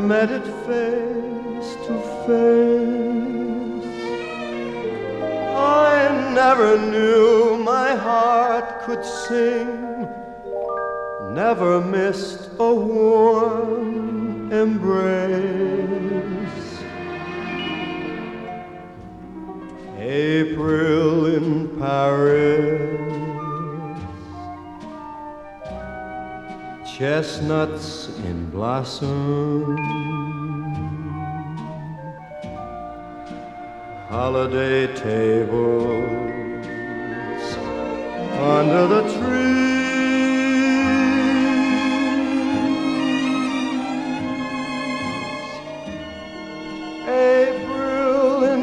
met it face to face. I never knew my heart could sing, never missed a warm embrace. April in Paris, chestnuts in blossom, holiday tables under the trees. April in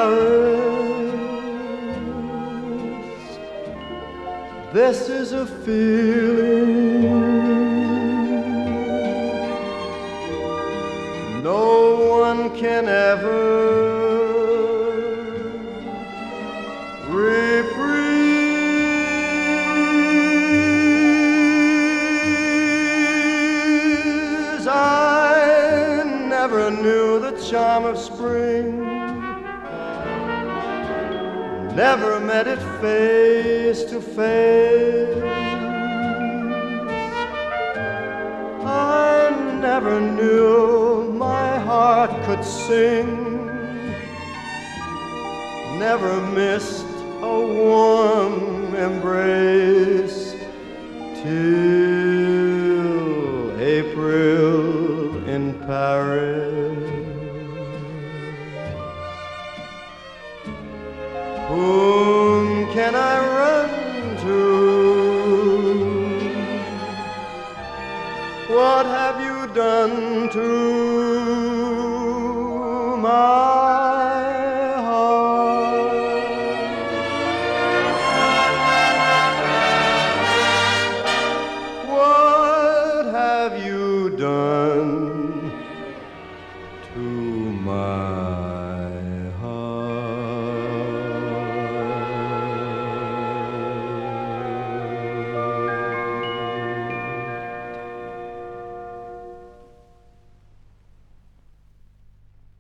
Paris, this is a feeling no one can ever reprise. I never knew the charm of spring, never met it face to face. I never knew my heart could sing, never missed a warm embrace till April in Paris. Whom can I run to? What have you done to